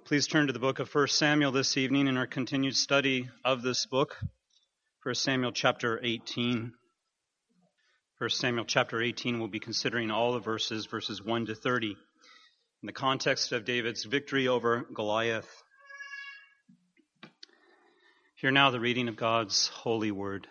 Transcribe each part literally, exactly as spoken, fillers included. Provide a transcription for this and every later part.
Please turn to the book of First Samuel this evening in our continued study of this book. First Samuel chapter eighteen. First Samuel chapter eighteen, we'll be considering all the verses, verses one to thirty, in the context of David's victory over Goliath. Hear now the reading of God's holy word.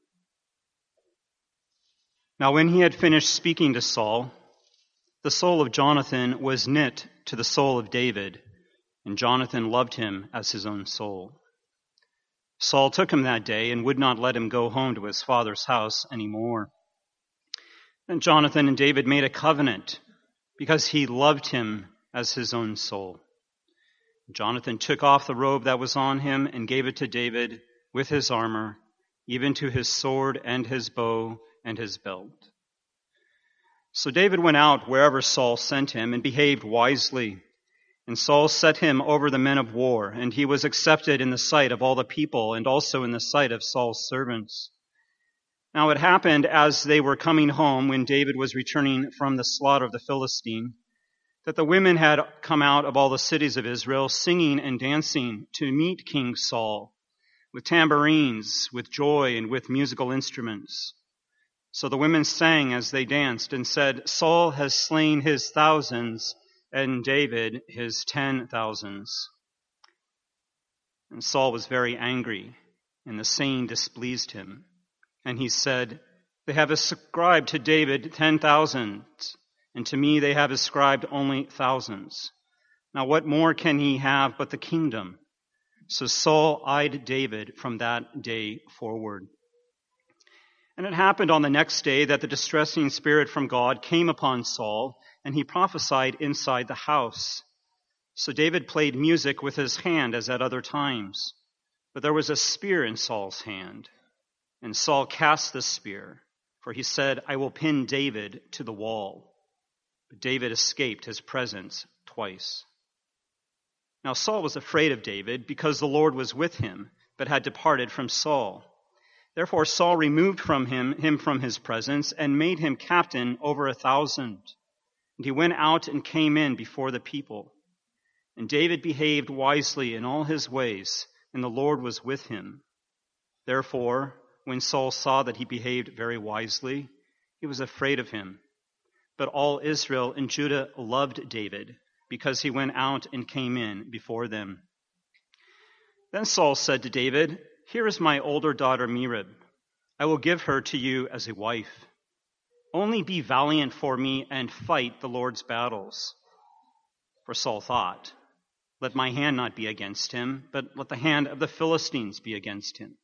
Now when he had finished speaking to Saul, the soul of Jonathan was knit to the soul of David, and Jonathan loved him as his own soul. Saul took him that day and would not let him go home to his father's house any more. Then Jonathan and David made a covenant because he loved him as his own soul. Jonathan took off the robe that was on him and gave it to David with his armor, even to his sword and his bow and his belt. So David went out wherever Saul sent him and behaved wisely. And Saul set him over the men of war, and he was accepted in the sight of all the people and also in the sight of Saul's servants. Now it happened as they were coming home when David was returning from the slaughter of the Philistine, that the women had come out of all the cities of Israel singing and dancing to meet King Saul, with tambourines, with joy, and with musical instruments. So the women sang as they danced and said, "Saul has slain his thousands, and David his ten thousands." And Saul was very angry, and the saying displeased him. And he said, "They have ascribed to David ten thousands, and to me they have ascribed only thousands. Now what more can he have but the kingdom?" So Saul eyed David from that day forward. And it happened on the next day that the distressing spirit from God came upon Saul, and he prophesied inside the house. So David played music with his hand as at other times. But there was a spear in Saul's hand, and Saul cast the spear, for he said, "I will pin David to the wall." But David escaped his presence twice. Now Saul was afraid of David because the Lord was with him, but had departed from Saul. Therefore Saul removed from him, him from his presence and made him captain over a thousand. And he went out and came in before the people. And David behaved wisely in all his ways, and the Lord was with him. Therefore, when Saul saw that he behaved very wisely, he was afraid of him. But all Israel and Judah loved David, because he went out and came in before them. Then Saul said to David, "Here is my older daughter Merab. I will give her to you as a wife. Only be valiant for me and fight the Lord's battles." For Saul thought, "Let my hand not be against him, but let the hand of the Philistines be against him."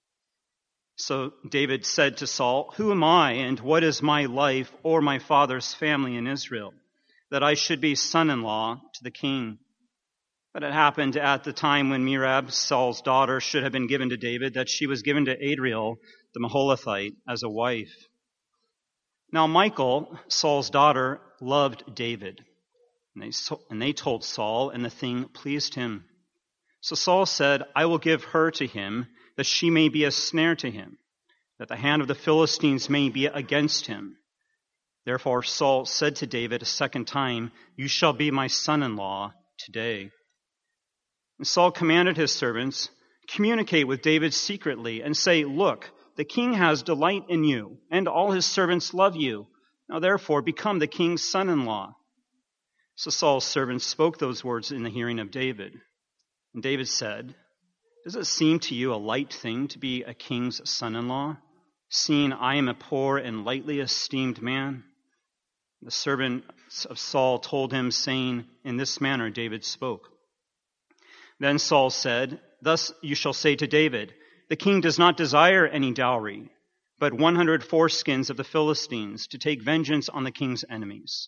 So David said to Saul, "Who am I, and what is my life or my father's family in Israel, that I should be son-in-law to the king?" But it happened at the time when Merab, Saul's daughter, should have been given to David, that she was given to Adriel, the Maholathite, as a wife. Now Michal, Saul's daughter, loved David. And they, and they told Saul, and the thing pleased him. So Saul said, "I will give her to him, that she may be a snare to him, that the hand of the Philistines may be against him." Therefore Saul said to David a second time, "You shall be my son-in-law today." And Saul commanded his servants, "Communicate with David secretly and say, 'Look, the king has delight in you, and all his servants love you. Now therefore become the king's son-in-law.'" So Saul's servants spoke those words in the hearing of David. And David said, "Does it seem to you a light thing to be a king's son-in-law, seeing I am a poor and lightly esteemed man?" The servants of Saul told him, saying, "In this manner David spoke." Then Saul said, "Thus you shall say to David, 'The king does not desire any dowry, but one hundred foreskins of the Philistines to take vengeance on the king's enemies.'"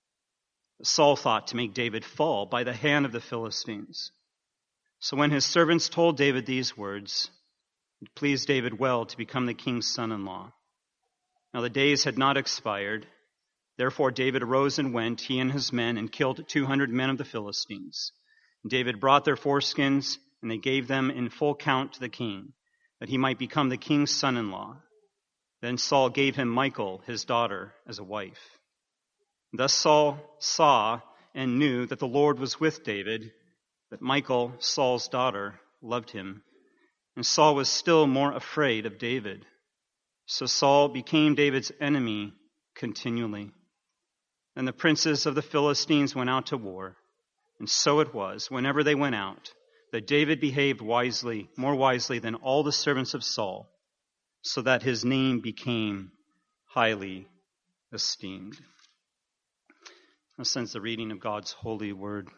But Saul thought to make David fall by the hand of the Philistines. So when his servants told David these words, it pleased David well to become the king's son-in-law. Now the days had not expired. Therefore David arose and went, he and his men, and killed two hundred men of the Philistines. David brought their foreskins, and they gave them in full count to the king, that he might become the king's son-in-law. Then Saul gave him Michal, his daughter, as a wife. Thus Saul saw and knew that the Lord was with David, But Michal, Saul's daughter, loved him, and Saul was still more afraid of David. So Saul became David's enemy continually. And the princes of the Philistines went out to war. And so it was, whenever they went out, that David behaved wisely, more wisely than all the servants of Saul, so that his name became highly esteemed. This ends the reading of God's holy word.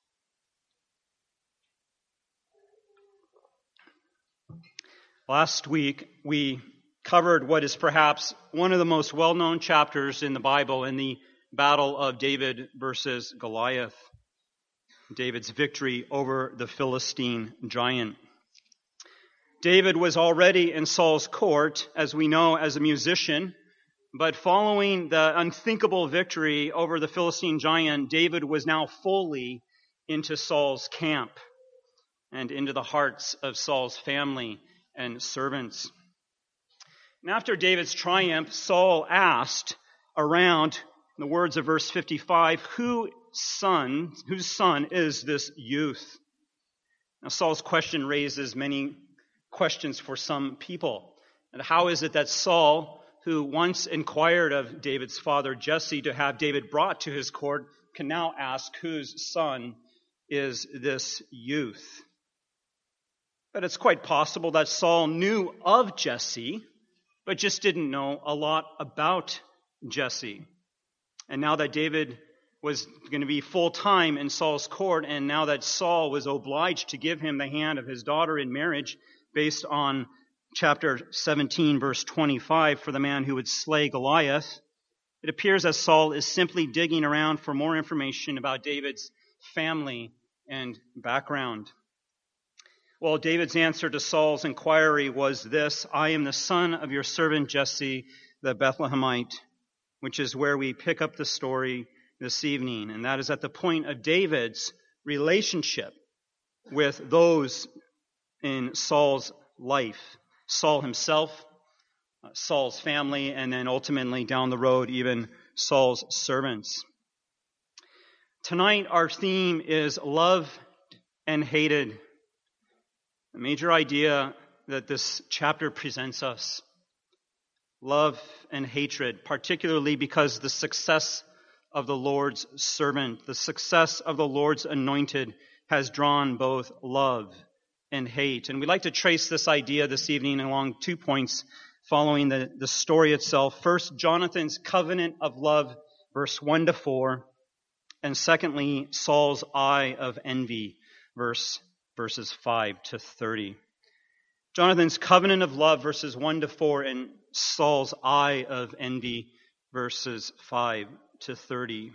Last week, we covered what is perhaps one of the most well-known chapters in the Bible in the battle of David versus Goliath, David's victory over the Philistine giant. David was already in Saul's court, as we know, as a musician, but following the unthinkable victory over the Philistine giant, David was now fully into Saul's camp and into the hearts of Saul's family and servants. And after David's triumph, Saul asked around, in the words of verse fifty-five, who son, whose son is this youth? Now Saul's question raises many questions for some people. And how is it that Saul, who once inquired of David's father Jesse to have David brought to his court, can now ask whose son is this youth? But it's quite possible that Saul knew of Jesse, but just didn't know a lot about Jesse. And now that David was going to be full-time in Saul's court, and now that Saul was obliged to give him the hand of his daughter in marriage based on chapter seventeen, verse twenty-five, for the man who would slay Goliath, it appears that Saul is simply digging around for more information about David's family and background. Well, David's answer to Saul's inquiry was this: I am the son of your servant Jesse, the Bethlehemite, which is where we pick up the story this evening. And that is at the point of David's relationship with those in Saul's life. Saul himself, Saul's family, and then ultimately down the road, even Saul's servants. Tonight, our theme is loved and hated. The major idea that this chapter presents us: love and hatred, particularly because the success of the Lord's servant, the success of the Lord's anointed, has drawn both love and hate. And we'd like to trace this idea this evening along two points following the, the story itself. First, Jonathan's covenant of love, verse one to four. And secondly, Saul's eye of envy, verse verses five to thirty. Jonathan's covenant of love, verses one to four, and Saul's eye of envy, verses five to thirty.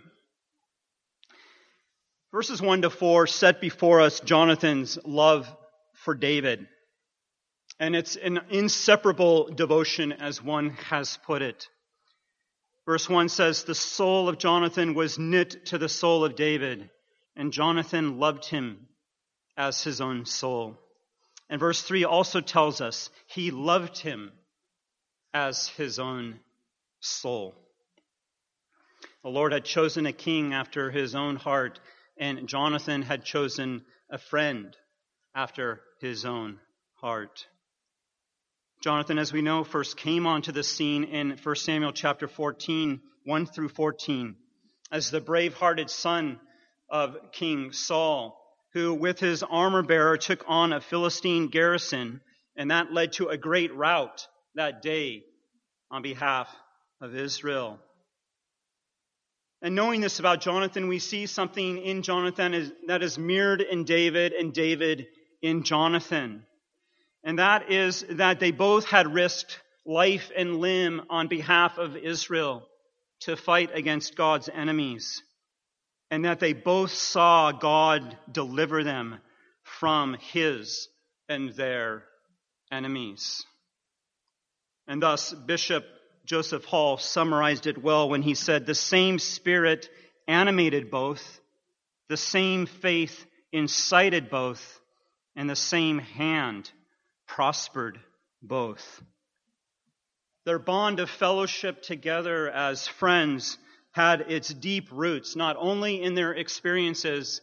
Verses one to four set before us Jonathan's love for David. And it's an inseparable devotion, as one has put it. Verse one says, the soul of Jonathan was knit to the soul of David, and Jonathan loved him as his own soul. And verse three also tells us he loved him as his own soul. The Lord had chosen a king after his own heart, and Jonathan had chosen a friend after his own heart. Jonathan, as we know, first came onto the scene in First Samuel chapter fourteen, one through fourteen, as the brave-hearted son of King Saul, who with his armor-bearer took on a Philistine garrison, and that led to a great rout that day on behalf of Israel. And knowing this about Jonathan, we see something in Jonathan that is mirrored in David and David in Jonathan. And that is that they both had risked life and limb on behalf of Israel to fight against God's enemies. And that they both saw God deliver them from his and their enemies. And thus, Bishop Joseph Hall summarized it well when he said, the same Spirit animated both, the same faith incited both, and the same hand prospered both. Their bond of fellowship together as friends had its deep roots, not only in their experiences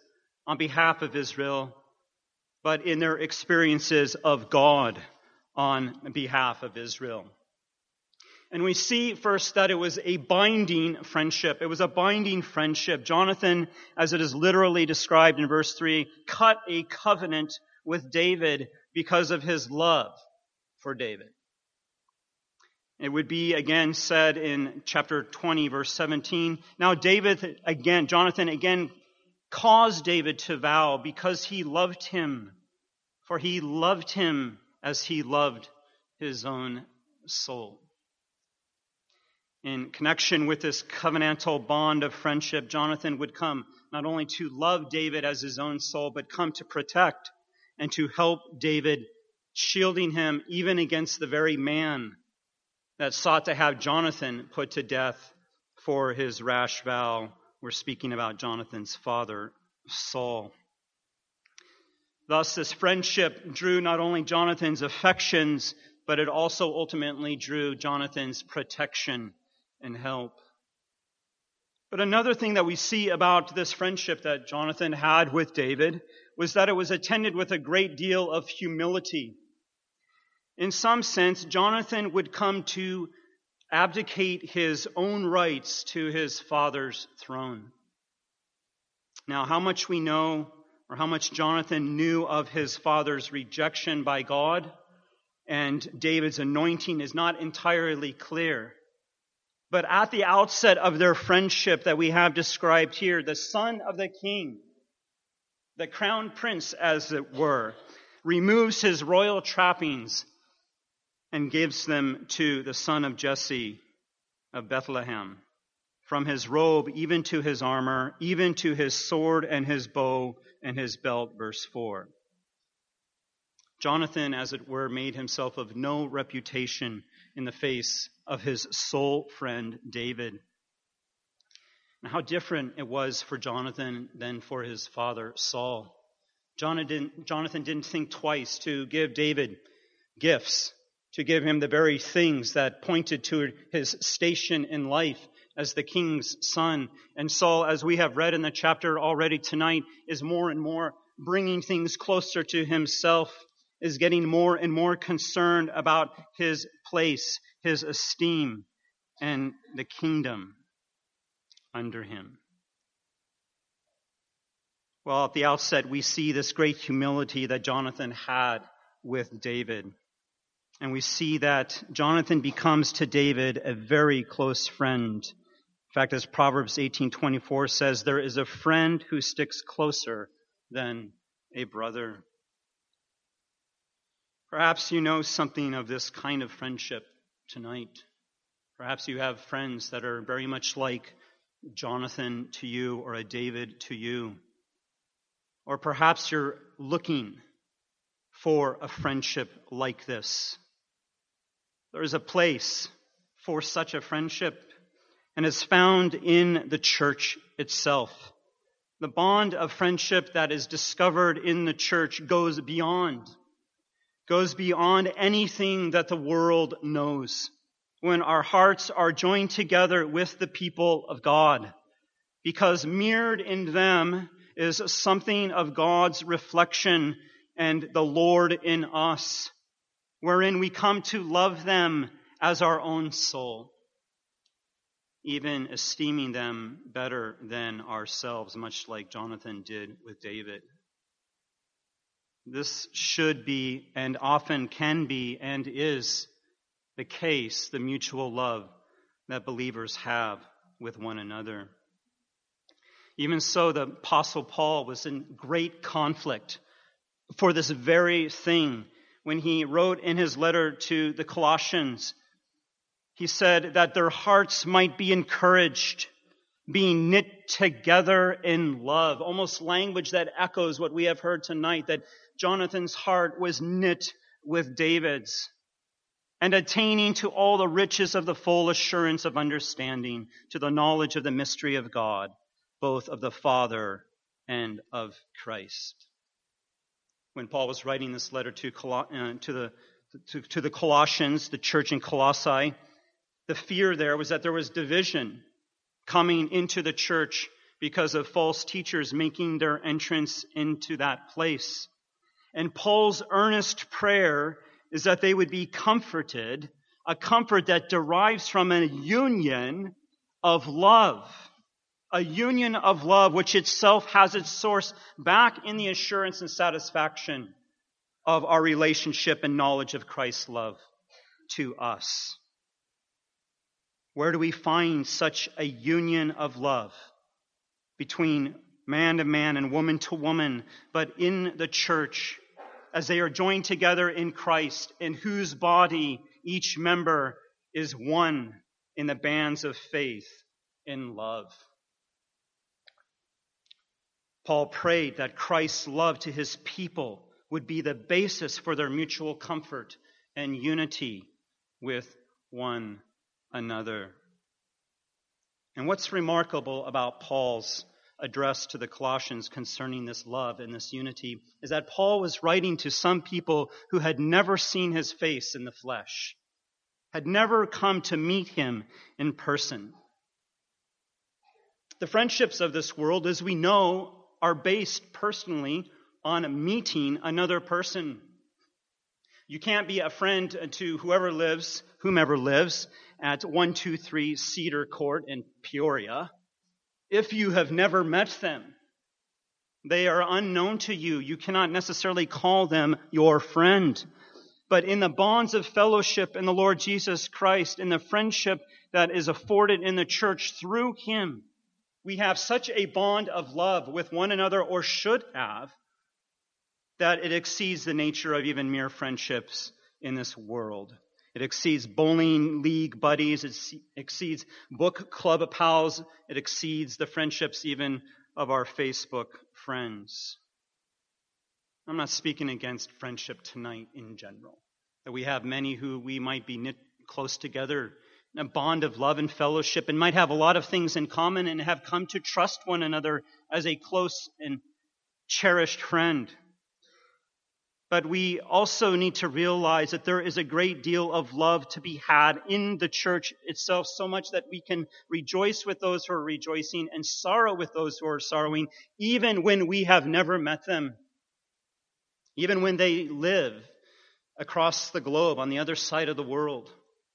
on behalf of Israel, but in their experiences of God on behalf of Israel. And we see first that it was a binding friendship. It was a binding friendship. Jonathan, as it is literally described in verse three, cut a covenant with David because of his love for David. It would be again said in chapter twenty, verse seventeen, now David again, Jonathan again caused David to vow because he loved him, for he loved him as he loved his own soul. In connection with this covenantal bond of friendship, Jonathan would come not only to love David as his own soul, but come to protect and to help David, shielding him even against the very man that sought to have Jonathan put to death for his rash vow. We're speaking about Jonathan's father, Saul. Thus, this friendship drew not only Jonathan's affections, but it also ultimately drew Jonathan's protection and help. But another thing that we see about this friendship that Jonathan had with David was that it was attended with a great deal of humility. In some sense, Jonathan would come to abdicate his own rights to his father's throne. Now, how much we know, or how much Jonathan knew of his father's rejection by God and David's anointing is not entirely clear. But at the outset of their friendship that we have described here, the son of the king, the crown prince, as it were, removes his royal trappings and gives them to the son of Jesse of Bethlehem. From his robe, even to his armor, even to his sword and his bow and his belt, verse four. Jonathan, as it were, made himself of no reputation in the face of his soul friend David. And how different it was for Jonathan than for his father Saul. Jonathan, Jonathan didn't think twice to give David gifts, to give him the very things that pointed to his station in life as the king's son. And Saul, as we have read in the chapter already tonight, is more and more bringing things closer to himself, is getting more and more concerned about his place, his esteem, and the kingdom under him. Well, at the outset, we see this great humility that Jonathan had with David. And we see that Jonathan becomes to David a very close friend. In fact, as Proverbs eighteen twenty-four says, there is a friend who sticks closer than a brother. Perhaps you know something of this kind of friendship tonight. Perhaps you have friends that are very much like Jonathan to you or a David to you. Or perhaps you're looking for a friendship like this. There is a place for such a friendship, and it's found in the church itself. The bond of friendship that is discovered in the church goes beyond, goes beyond anything that the world knows. When our hearts are joined together with the people of God, because mirrored in them is something of God's reflection and the Lord in us, wherein we come to love them as our own soul, even esteeming them better than ourselves, much like Jonathan did with David. This should be, and often can be, and is the case, the mutual love that believers have with one another. Even so, the Apostle Paul was in great conflict for this very thing when he wrote in his letter to the Colossians. He said that their hearts might be encouraged, being knit together in love. Almost language that echoes what we have heard tonight, that Jonathan's heart was knit with David's, and attaining to all the riches of the full assurance of understanding, to the knowledge of the mystery of God, both of the Father and of Christ. When Paul was writing this letter to, Col- uh, to, the, to, to the Colossians, the church in Colossae, the fear there was that there was division coming into the church because of false teachers making their entrance into that place. And Paul's earnest prayer is that they would be comforted, a comfort that derives from a union of love. A union of love which itself has its source back in the assurance and satisfaction of our relationship and knowledge of Christ's love to us. Where do we find such a union of love between man to man and woman to woman, but in the church as they are joined together in Christ, in whose body each member is one in the bands of faith in love? Paul prayed that Christ's love to his people would be the basis for their mutual comfort and unity with one another. And what's remarkable about Paul's address to the Colossians concerning this love and this unity is that Paul was writing to some people who had never seen his face in the flesh, had never come to meet him in person. The friendships of this world, as we know, are based personally on meeting another person. You can't be a friend to whoever lives, whomever lives at one two three Cedar Court in Peoria if you have never met them. They are unknown to you. You cannot necessarily call them your friend. But in the bonds of fellowship in the Lord Jesus Christ, in the friendship that is afforded in the church through him, we have such a bond of love with one another, or should have, that it exceeds the nature of even mere friendships in this world. It exceeds bowling league buddies. It exceeds book club pals. It exceeds the friendships even of our Facebook friends. I'm not speaking against friendship tonight in general. That we have many who we might be knit close together in a bond of love and fellowship and might have a lot of things in common and have come to trust one another as a close and cherished friend. But we also need to realize that there is a great deal of love to be had in the church itself, so much that we can rejoice with those who are rejoicing and sorrow with those who are sorrowing, even when we have never met them, even when they live across the globe on the other side of the world.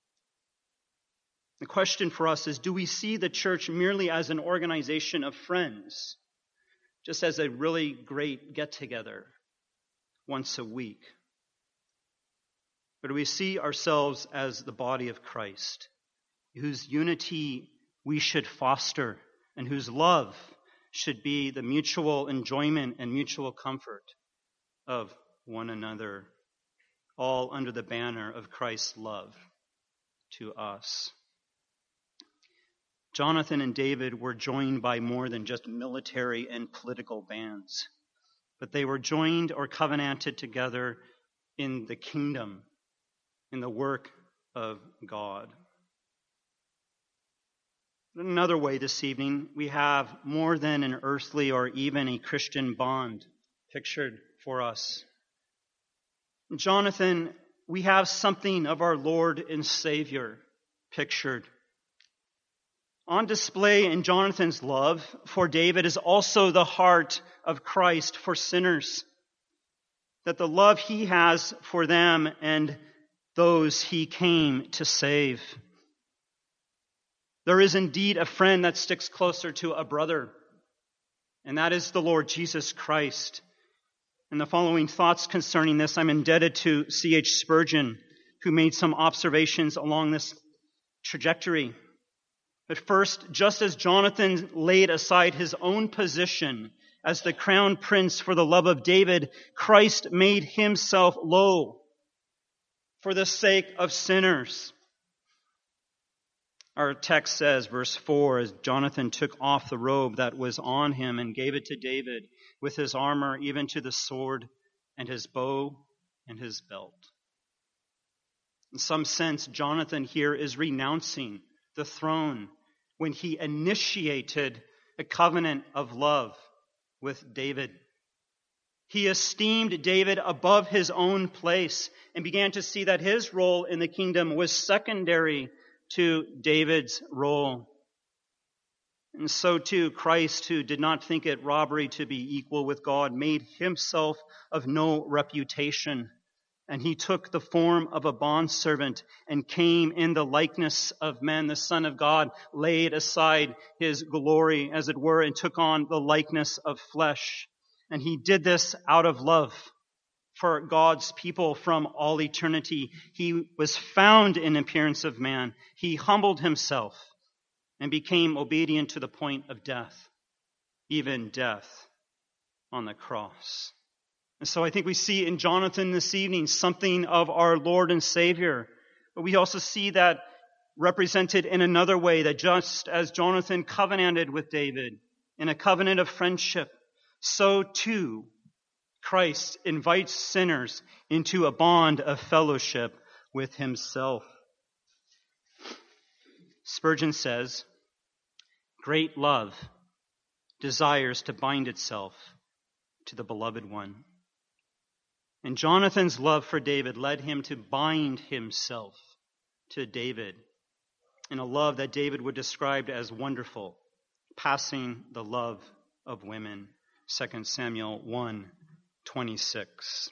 The question for us is, do we see the church merely as an organization of friends, just as a really great get-together once a week? But do we see ourselves as the body of Christ, whose unity we should foster and whose love should be the mutual enjoyment and mutual comfort of one another, all under the banner of Christ's love to us? Jonathan and David were joined by more than just military and political bands, but they were joined or covenanted together in the kingdom, in the work of God. In another way this evening, we have more than an earthly or even a Christian bond pictured for us. In Jonathan, we have something of our Lord and Savior pictured. On display in Jonathan's love for David is also the heart of Christ for sinners. That the love he has for them and those he came to save. There is indeed a friend that sticks closer to a brother, and that is the Lord Jesus Christ. And the following thoughts concerning this I'm indebted to C H Spurgeon, who made some observations along this trajectory. But first, just as Jonathan laid aside his own position as the crown prince for the love of David, Christ made himself low for the sake of sinners. Our text says, verse four, as Jonathan took off the robe that was on him and gave it to David with his armor, even to the sword and his bow and his belt. In some sense, Jonathan here is renouncing the throne when he initiated a covenant of love with David. He esteemed David above his own place and began to see that his role in the kingdom was secondary to David's role. And so too, Christ, who did not think it robbery to be equal with God, made himself of no reputation. And he took the form of a bondservant and came in the likeness of men. The Son of God laid aside his glory, as it were, and took on the likeness of flesh. And he did this out of love for God's people from all eternity. He was found in appearance of man. He humbled himself and became obedient to the point of death, even death on the cross. And so I think we see in Jonathan this evening something of our Lord and Savior. But we also see that represented in another way, that just as Jonathan covenanted with David in a covenant of friendship, so too Christ invites sinners into a bond of fellowship with himself. Spurgeon says, "Great love desires to bind itself to the beloved one." And Jonathan's love for David led him to bind himself to David in a love that David would describe as wonderful, passing the love of women. Second Samuel one twenty-six.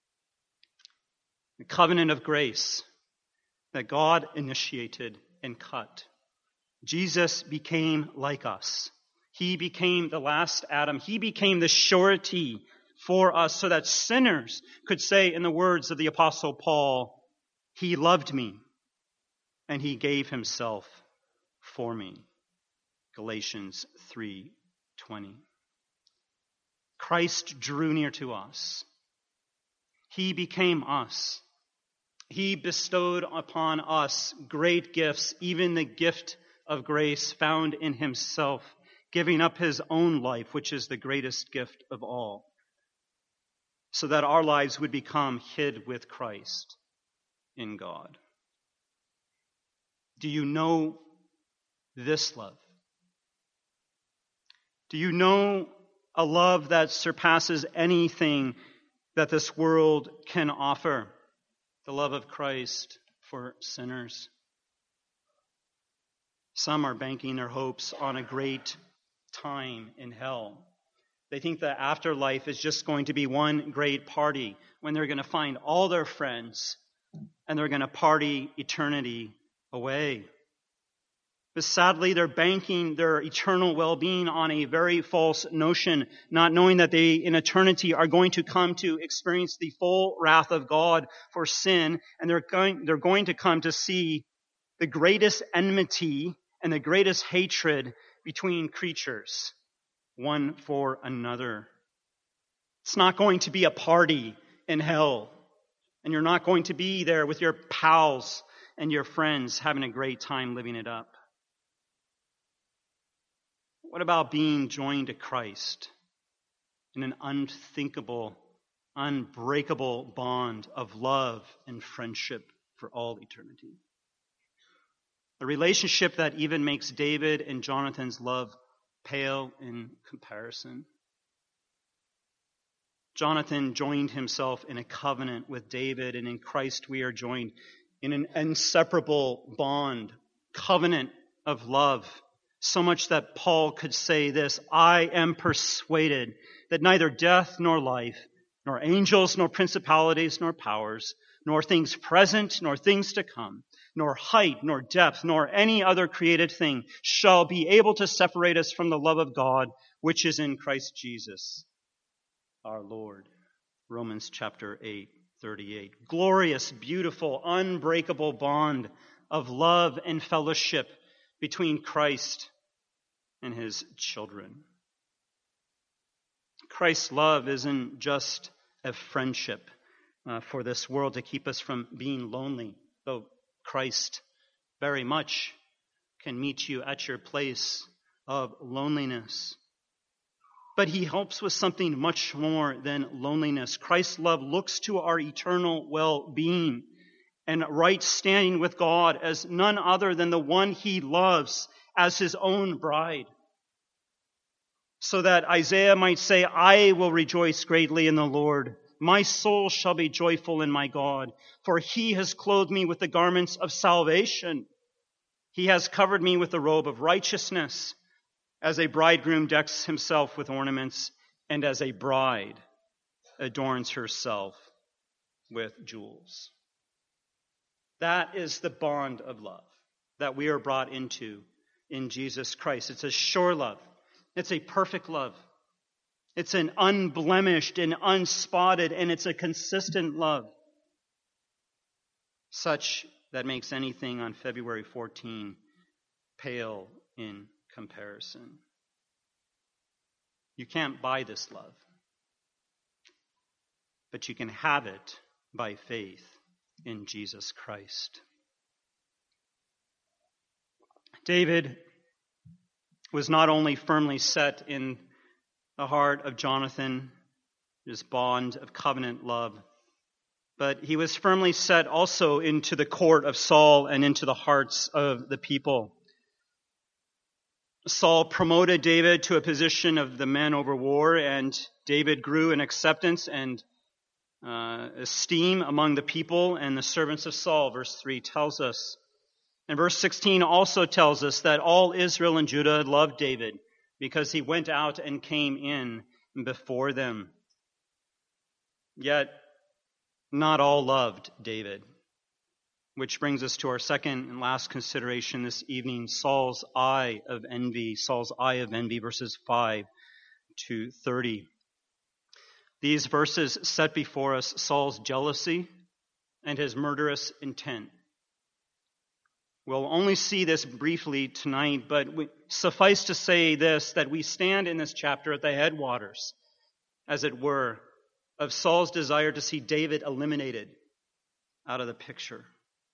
The covenant of grace that God initiated and cut. Jesus became like us. He became the last Adam. He became the surety for us so that sinners could say, in the words of the Apostle Paul, "He loved me and he gave himself for me." Galatians three twenty. Christ drew near to us. He became us. He bestowed upon us great gifts, even the gift of grace found in himself, giving up his own life, which is the greatest gift of all, so that our lives would become hid with Christ in God. Do you know this love? Do you know a love that surpasses anything that this world can offer? The love of Christ for sinners. Some are banking their hopes on a great time in hell. They think the afterlife is just going to be one great party when they're going to find all their friends and they're going to party eternity away. But sadly, they're banking their eternal well-being on a very false notion, not knowing that they in eternity are going to come to experience the full wrath of God for sin, and they're going, they're going to come to see the greatest enmity and the greatest hatred between creatures, one for another. It's not going to be a party in hell, and you're not going to be there with your pals and your friends having a great time living it up. What about being joined to Christ in an unthinkable, unbreakable bond of love and friendship for all eternity? A relationship that even makes David and Jonathan's love pale in comparison. Jonathan joined himself in a covenant with David, and in Christ we are joined in an inseparable bond, covenant of love. So much that Paul could say this, "I am persuaded that neither death nor life, nor angels, nor principalities, nor powers, nor things present, nor things to come, nor height, nor depth, nor any other created thing shall be able to separate us from the love of God, which is in Christ Jesus, our Lord." Romans chapter eight, thirty-eight. Glorious, beautiful, unbreakable bond of love and fellowship between Christ and his children. Christ's love isn't just a friendship uh, for this world to keep us from being lonely, though Christ very much can meet you at your place of loneliness. But he helps with something much more than loneliness. Christ's love looks to our eternal well-being and right standing with God as none other than the one he loves as his own bride. So that Isaiah might say, "I will rejoice greatly in the Lord. My soul shall be joyful in my God, for he has clothed me with the garments of salvation. He has covered me with the robe of righteousness. As a bridegroom decks himself with ornaments, and as a bride adorns herself with jewels. That is the bond of love that we are brought into in Jesus Christ. It's a sure love. It's a perfect love. It's an unblemished and unspotted, and it's a consistent love, such that makes anything on February fourteenth pale in comparison. You can't buy this love, but you can have it by faith in Jesus Christ. David was not only firmly set in the heart of Jonathan, his bond of covenant love, but he was firmly set also into the court of Saul and into the hearts of the people. Saul promoted David to a position of the men over war, and David grew in acceptance and uh, esteem among the people and the servants of Saul, verse three tells us. And verse sixteen also tells us that all Israel and Judah loved David because he went out and came in before them. Yet, not all loved David. Which brings us to our second and last consideration this evening, Saul's eye of envy. Saul's eye of envy, verses five to thirty. These verses set before us Saul's jealousy and his murderous intent. We'll only see this briefly tonight, but we, suffice to say this, that we stand in this chapter at the headwaters, as it were, of Saul's desire to see David eliminated out of the picture.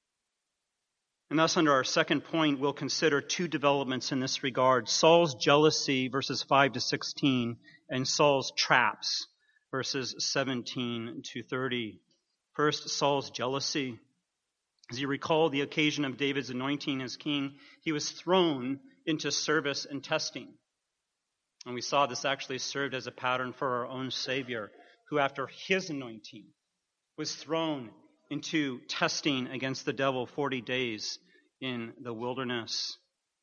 And thus, under our second point, we'll consider two developments in this regard. Saul's jealousy, verses five to sixteen, and Saul's traps, verses seventeen to thirty. First, Saul's jealousy. As you recall the occasion of David's anointing as king, he was thrown into service and testing. And we saw this actually served as a pattern for our own Savior, who after his anointing was thrown into testing against the devil forty days in the wilderness.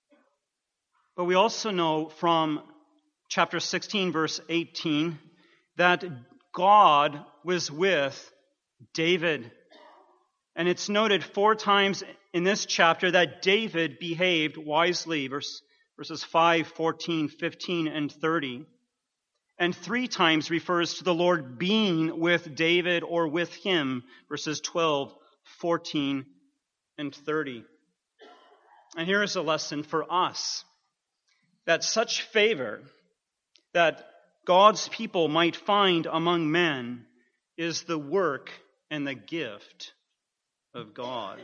But we also know from chapter sixteen, verse eighteen, that God was with David. And it's noted four times in this chapter that David behaved wisely, verse, verses five, fourteen, fifteen, and thirty. And three times refers to the Lord being with David or with him, verses twelve, fourteen, and thirty. And here is a lesson for us, that such favor that God's people might find among men is the work and the gift of God.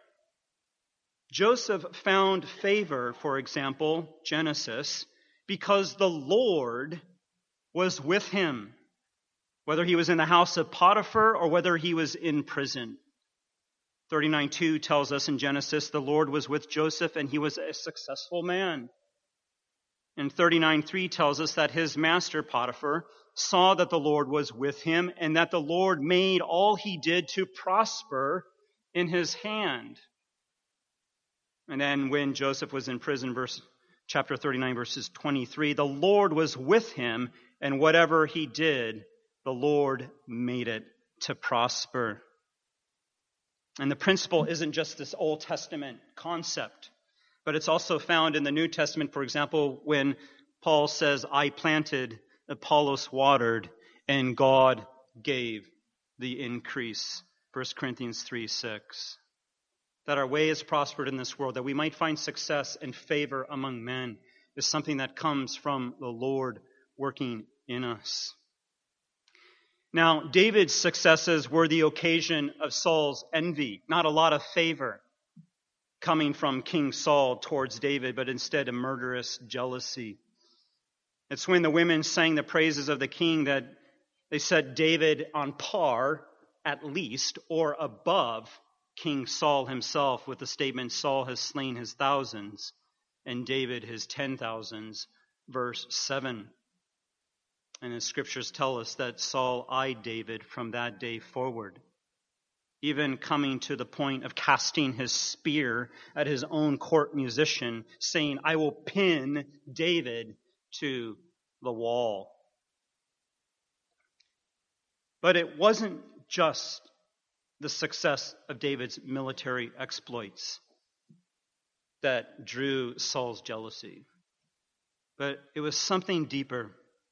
Joseph found favor, for example, Genesis, because the Lord was with him, whether he was in the house of Potiphar or whether he was in prison. thirty-nine two tells us in Genesis, the Lord was with Joseph and he was a successful man. And thirty-nine three tells us that his master, Potiphar, saw that the Lord was with him and that the Lord made all he did to prosper in his hand. And then when Joseph was in prison, verse chapter thirty-nine, verses twenty-three, the Lord was with him, and whatever he did, the Lord made it to prosper. And the principle isn't just this Old Testament concept, but it's also found in the New Testament, for example, when Paul says, I planted, Apollos watered, and God gave the increase. First Corinthians three six. That our way is prospered in this world, that we might find success and favor among men, is something that comes from the Lord working in us. Now, David's successes were the occasion of Saul's envy, not a lot of favor coming from King Saul towards David, but instead a murderous jealousy. It's when the women sang the praises of the king that they set David on par, at least, or above King Saul himself, with the statement, Saul has slain his thousands and David his ten thousands, verse seven. And the scriptures tell us that Saul eyed David from that day forward, even coming to the point of casting his spear at his own court musician, saying, I will pin David to the wall. But it wasn't just the success of David's military exploits that drew Saul's jealousy, but it was something deeper.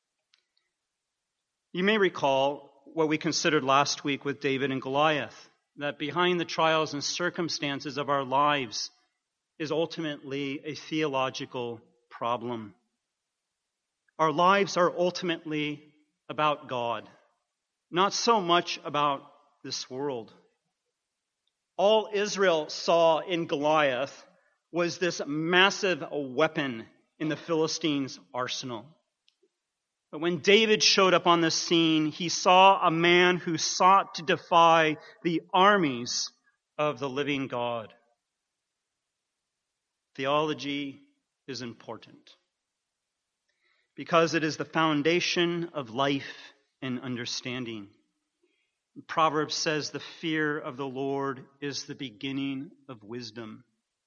You may recall what we considered last week with David and Goliath, that behind the trials and circumstances of our lives is ultimately a theological problem. Our lives are ultimately about God, not so much about this world. All Israel saw in Goliath was this massive weapon in the Philistines' arsenal. But when David showed up on the scene, he saw a man who sought to defy the armies of the living God. Theology is important because it is the foundation of life and understanding. Proverbs says the fear of the Lord is the beginning of wisdom.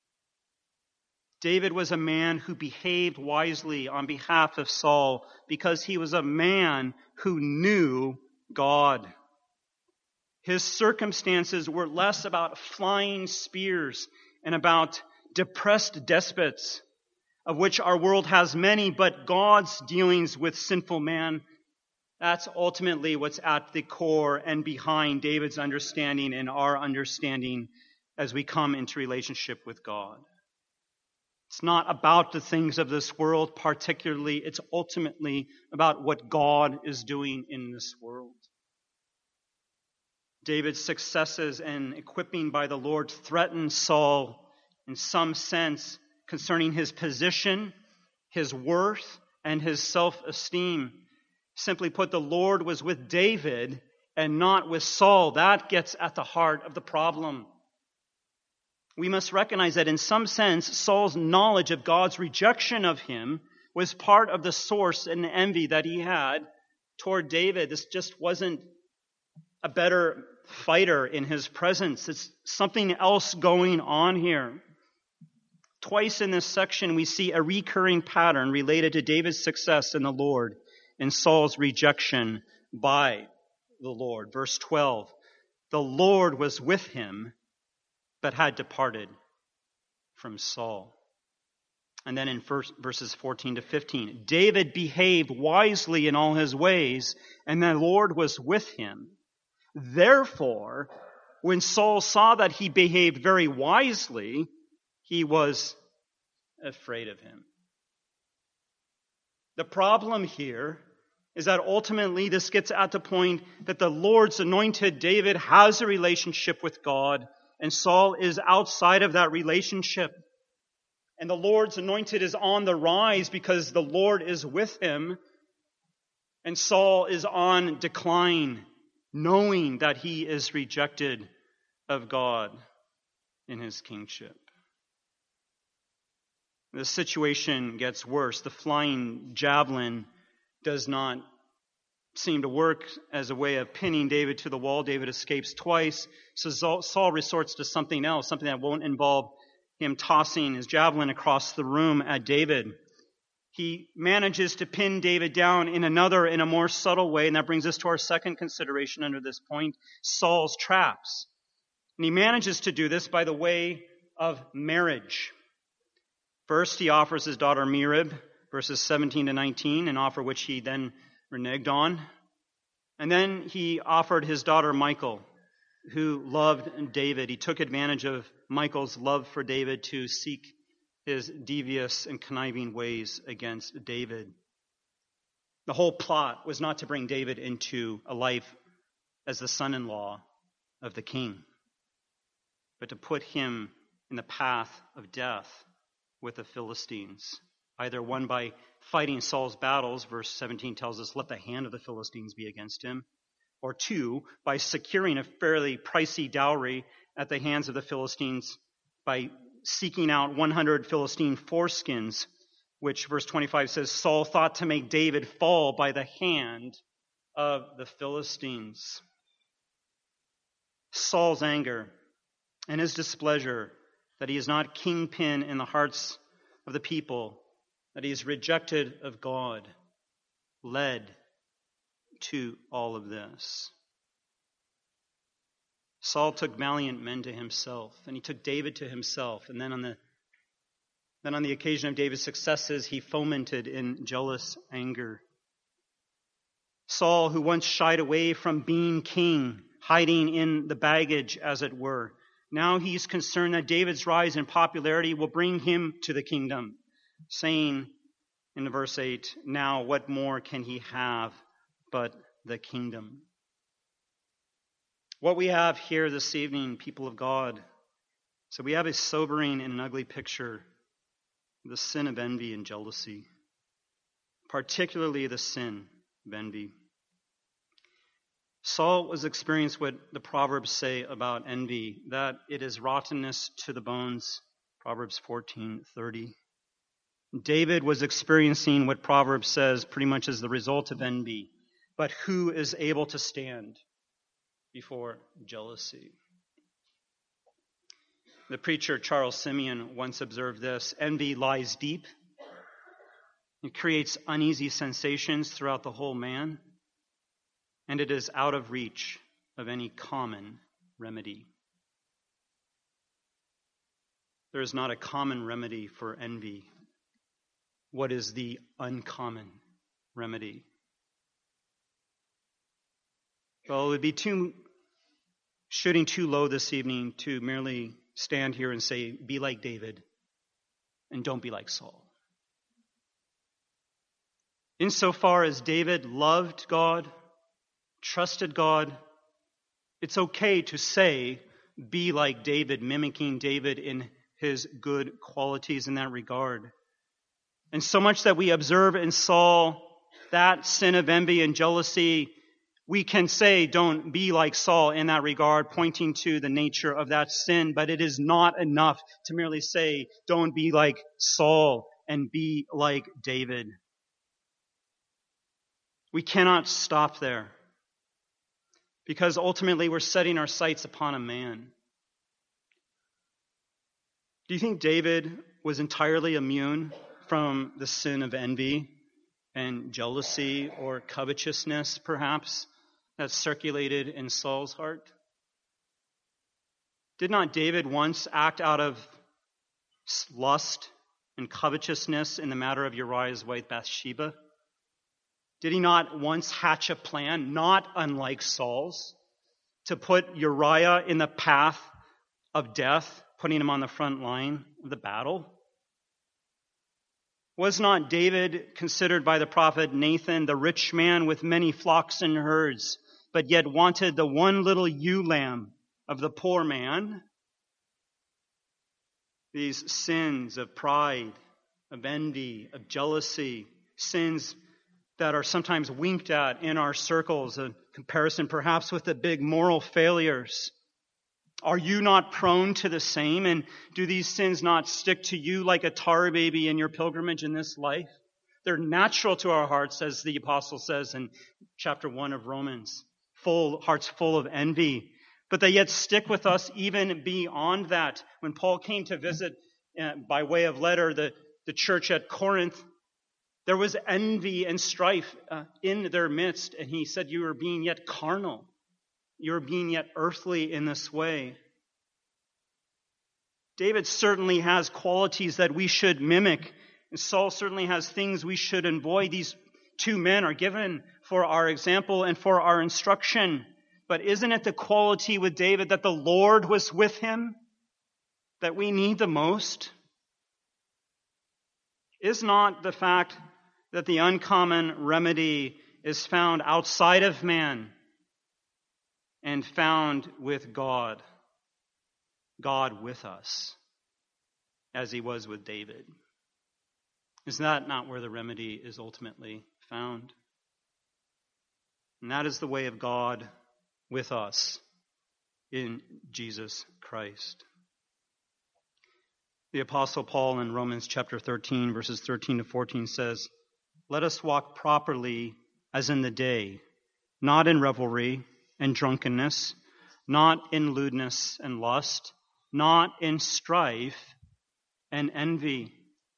David was a man who behaved wisely on behalf of Saul because he was a man who knew God. His circumstances were less about flying spears and about depressed despots, of which our world has many, but God's dealings with sinful man, that's ultimately what's at the core and behind David's understanding and our understanding as we come into relationship with God. It's not about the things of this world particularly. It's ultimately about what God is doing in this world. David's successes and equipping by the Lord threatened Saul in some sense concerning his position, his worth, and his self-esteem. Simply put, the Lord was with David and not with Saul. That gets at the heart of the problem. We must recognize that in some sense, Saul's knowledge of God's rejection of him was part of the source and envy that he had toward David. This just wasn't a better fighter in his presence. It's something else going on here. Twice in this section, we see a recurring pattern related to David's success in the Lord and Saul's rejection by the Lord. Verse twelve, the Lord was with him, but had departed from Saul. And then in first, verses fourteen to fifteen, David behaved wisely in all his ways, and the Lord was with him. Therefore, when Saul saw that he behaved very wisely, he was afraid of him. The problem here is that ultimately this gets at the point that the Lord's anointed David has a relationship with God, and Saul is outside of that relationship. And the Lord's anointed is on the rise because the Lord is with him. And Saul is on decline, knowing that he is rejected of God in his kingship. The situation gets worse. The flying javelin does not seem to work as a way of pinning David to the wall. David escapes twice. So Saul resorts to something else, something that won't involve him tossing his javelin across the room at David. He manages to pin David down in another, in a more subtle way, and that brings us to our second consideration under this point, Saul's traps. And he manages to do this by the way of marriage. First, he offers his daughter Merab, verses seventeen to nineteen, an offer which he then reneged on. And then he offered his daughter Michal, who loved David. He took advantage of Michal's love for David to seek his devious and conniving ways against David. The whole plot was not to bring David into a life as the son-in-law of the king, but to put him in the path of death with the Philistines, either one by fighting Saul's battles, verse seventeen tells us, let the hand of the Philistines be against him, or two, by securing a fairly pricey dowry at the hands of the Philistines by seeking out one hundred Philistine foreskins, which verse twenty-five says, Saul thought to make David fall by the hand of the Philistines. Saul's anger and his displeasure that he is not kingpin in the hearts of the people, that he is rejected of God, led to all of this. Saul took valiant men to himself, and he took David to himself, and then on the then on the occasion of David's successes, he fomented in jealous anger. Saul, who once shied away from being king, hiding in the baggage, as it were, now he's concerned that David's rise in popularity will bring him to the kingdom, saying in verse eight, now what more can he have but the kingdom? What we have here this evening, people of God, so we have a sobering and an ugly picture of the sin of envy and jealousy, particularly the sin of envy. Saul was experiencing what the Proverbs say about envy, that it is rottenness to the bones, Proverbs fourteen thirty. David was experiencing what Proverbs says pretty much as the result of envy, but who is able to stand before jealousy? The preacher Charles Simeon once observed this: envy lies deep. It creates uneasy sensations throughout the whole man, and it is out of reach of any common remedy. There is not a common remedy for envy. What is the uncommon remedy? Well, it would be too shooting too low this evening to merely stand here and say, be like David and don't be like Saul. Insofar as David loved God, trusted God, it's okay to say, be like David, mimicking David in his good qualities in that regard. And so much that we observe in Saul, that sin of envy and jealousy, we can say, don't be like Saul in that regard, pointing to the nature of that sin. But it is not enough to merely say, don't be like Saul and be like David. We cannot stop there, because ultimately we're setting our sights upon a man. Do you think David was entirely immune from the sin of envy and jealousy or covetousness, perhaps, that circulated in Saul's heart? Did not David once act out of lust and covetousness in the matter of Uriah's wife Bathsheba? Did he not once hatch a plan, not unlike Saul's, to put Uriah in the path of death, putting him on the front line of the battle? Was not David considered by the prophet Nathan the rich man with many flocks and herds, but yet wanted the one little ewe lamb of the poor man? These sins of pride, of envy, of jealousy, sins that are sometimes winked at in our circles, in comparison perhaps with the big moral failures. Are you not prone to the same? And do these sins not stick to you like a tar baby in your pilgrimage in this life? They're natural to our hearts, as the apostle says in chapter one of Romans. Full hearts full of envy. But they yet stick with us even beyond that. When Paul came to visit, uh, by way of letter, the, the church at Corinth, there was envy and strife uh, in their midst. And he said, you are being yet carnal. You're being yet earthly in this way. David certainly has qualities that we should mimic. And Saul certainly has things we should avoid. These two men are given for our example and for our instruction. But isn't it the quality with David that the Lord was with him that we need the most? Is not the fact that the uncommon remedy is found outside of man and found with God, God with us, as he was with David? Is that not where the remedy is ultimately found? And that is the way of God with us in Jesus Christ. The Apostle Paul in Romans chapter thirteen, verses thirteen to fourteen says, let us walk properly as in the day, not in revelry and drunkenness, not in lewdness and lust, not in strife and envy,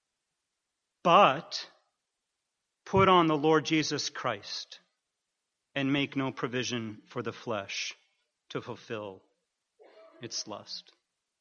but put on the Lord Jesus Christ and make no provision for the flesh to fulfill its lust.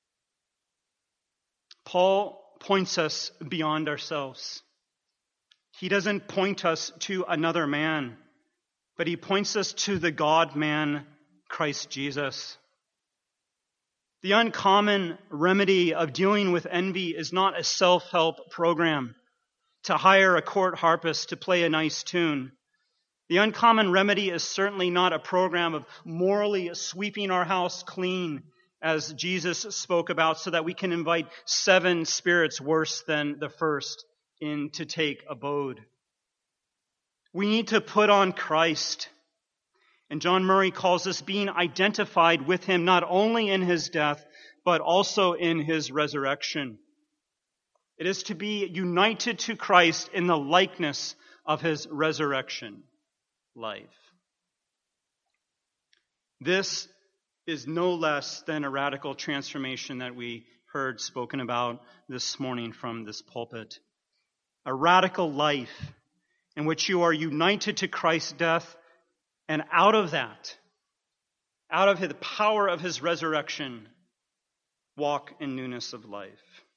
Paul points us beyond ourselves. He doesn't point us to another man, but he points us to the God-man, Christ Jesus. The uncommon remedy of dealing with envy is not a self-help program to hire a court harpist to play a nice tune. The uncommon remedy is certainly not a program of morally sweeping our house clean, as Jesus spoke about, so that we can invite seven spirits worse than the first in to take abode. We need to put on Christ. And John Murray calls us being identified with him not only in his death, but also in his resurrection. It is to be united to Christ in the likeness of his resurrection life. This is no less than a radical transformation that we heard spoken about this morning from this pulpit. A radical life in which you are united to Christ's death, and out of that, out of the power of his resurrection, walk in newness of life.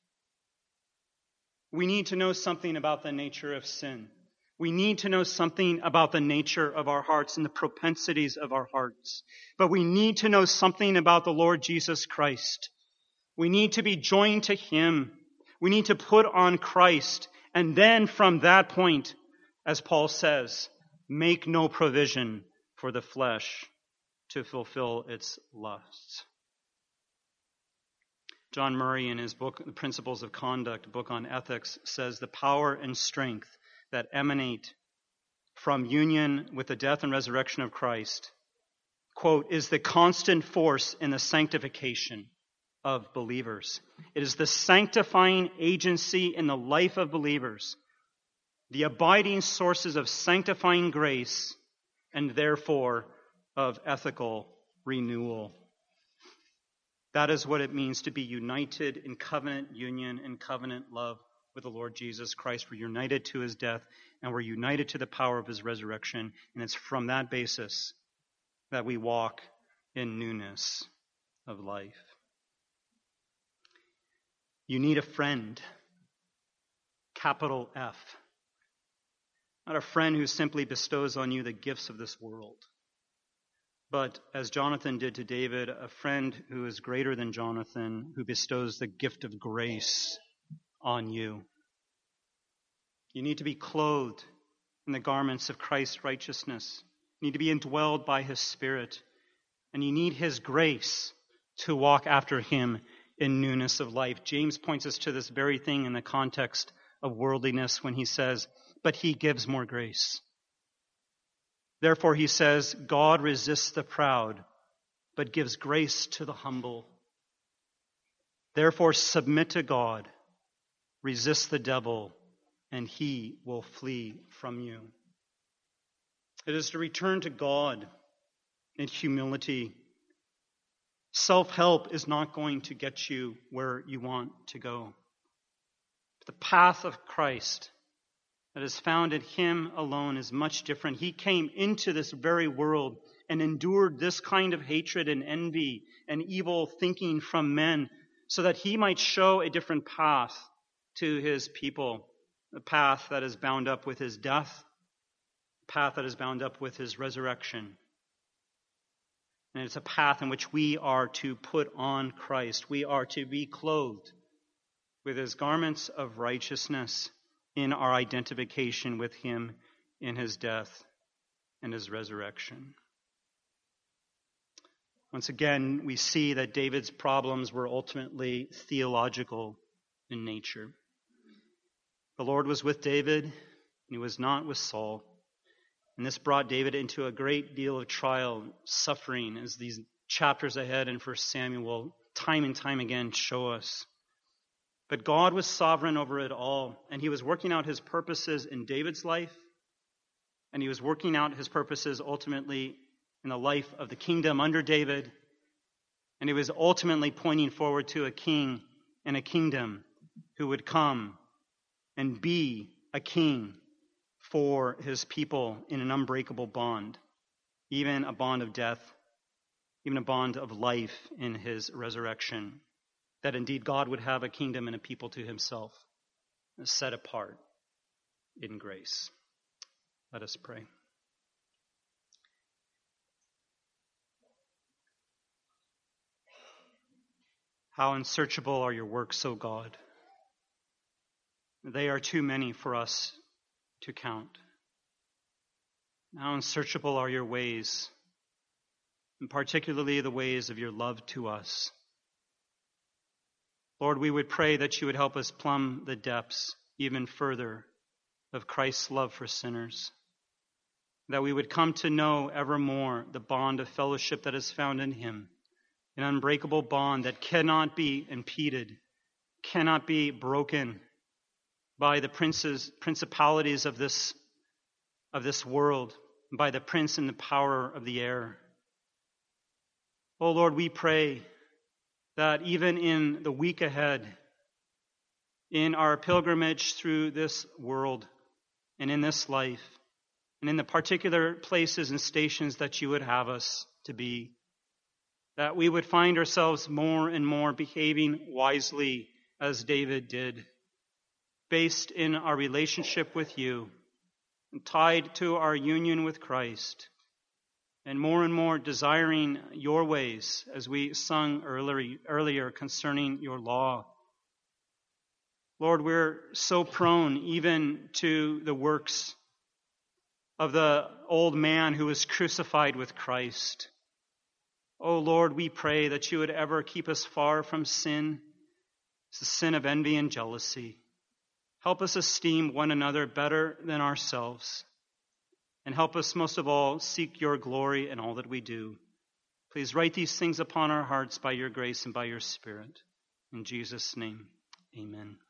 We need to know something about the nature of sin. We need to know something about the nature of our hearts and the propensities of our hearts. But we need to know something about the Lord Jesus Christ. We need to be joined to him. We need to put on Christ. And then from that point, as Paul says, make no provision for the flesh to fulfill its lusts. John Murray, in his book, The Principles of Conduct, a book on ethics, says the power and strength that emanate from union with the death and resurrection of Christ, quote, is the constant force in the sanctification of believers. It is the sanctifying agency in the life of believers, the abiding sources of sanctifying grace, and therefore of ethical renewal. That is what it means to be united in covenant union and covenant love with the Lord Jesus Christ. We're united to his death, and we're united to the power of his resurrection. And it's from that basis that we walk in newness of life. You need a friend, capital F. Not a friend who simply bestows on you the gifts of this world, but as Jonathan did to David, a friend who is greater than Jonathan, who bestows the gift of grace on you. You need to be clothed in the garments of Christ's righteousness. You need to be indwelled by his Spirit. And you need his grace to walk after him in newness of life. James points us to this very thing in the context of worldliness when he says, but he gives more grace. Therefore, he says, God resists the proud, but gives grace to the humble. Therefore, submit to God, resist the devil, and he will flee from you. It is to return to God in humility. Self-help is not going to get you where you want to go. The path of Christ that is found in him alone is much different. He came into this very world and endured this kind of hatred and envy and evil thinking from men so that he might show a different path to his people, a path that is bound up with his death, a path that is bound up with his resurrection. And it's a path in which we are to put on Christ. We are to be clothed with his garments of righteousness in our identification with him in his death and his resurrection. Once again, we see that David's problems were ultimately theological in nature. The Lord was with David, and he was not with Saul. And this brought David into a great deal of trial, suffering, as these chapters ahead in First Samuel time and time again show us. But God was sovereign over it all, and he was working out his purposes in David's life, and he was working out his purposes ultimately in the life of the kingdom under David, And it was ultimately pointing forward to a king and a kingdom who would come and be a king for his people in an unbreakable bond, even a bond of death, even a bond of life in his resurrection, that indeed God would have a kingdom and a people to himself, set apart in grace. Let us pray. How unsearchable are your works, O God. They are too many for us to count. How unsearchable are your ways, and particularly the ways of your love to us. Lord, we would pray that you would help us plumb the depths even further of Christ's love for sinners, that we would come to know ever more the bond of fellowship that is found in him, an unbreakable bond that cannot be impeded, cannot be broken by the princes, principalities of this, of this world, by the prince and the power of the air. Oh Lord, we pray that even in the week ahead, in our pilgrimage through this world and in this life, and in the particular places and stations that you would have us to be, that we would find ourselves more and more behaving wisely as David did, based in our relationship with you, and tied to our union with Christ, and more and more desiring your ways, as we sung earlier, earlier concerning your law. Lord, we're so prone even to the works of the old man who was crucified with Christ. Oh Lord, we pray that you would ever keep us far from sin. It's the sin of envy and jealousy. Help us esteem one another better than ourselves. And help us most of all seek your glory in all that we do. Please write these things upon our hearts by your grace and by your Spirit. In Jesus' name, amen.